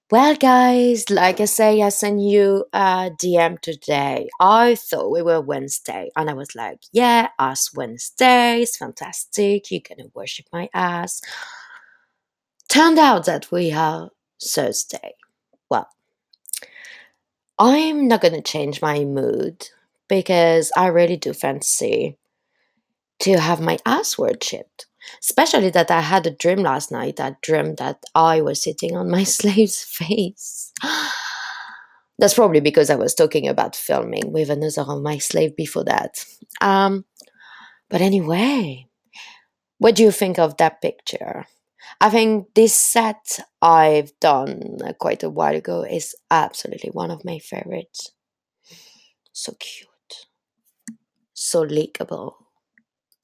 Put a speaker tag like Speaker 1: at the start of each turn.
Speaker 1: Well, guys, like I say, I sent you a DM today. I thought we were Wednesday, and I was like, yeah, us Wednesdays, fantastic. You're gonna worship my ass. Turned out that we are Thursday. Well, I'm not gonna change my mood because I really do fancy to have my ass worshipped. Especially that I had a dream last night. I dreamed that I was sitting on my slave's face. That's probably because I was talking about filming with another of my slave before that. Um, but anyway, what do you think of that picture? I think this set I've done quite a while ago is absolutely one of my favorites. So cute, so likable.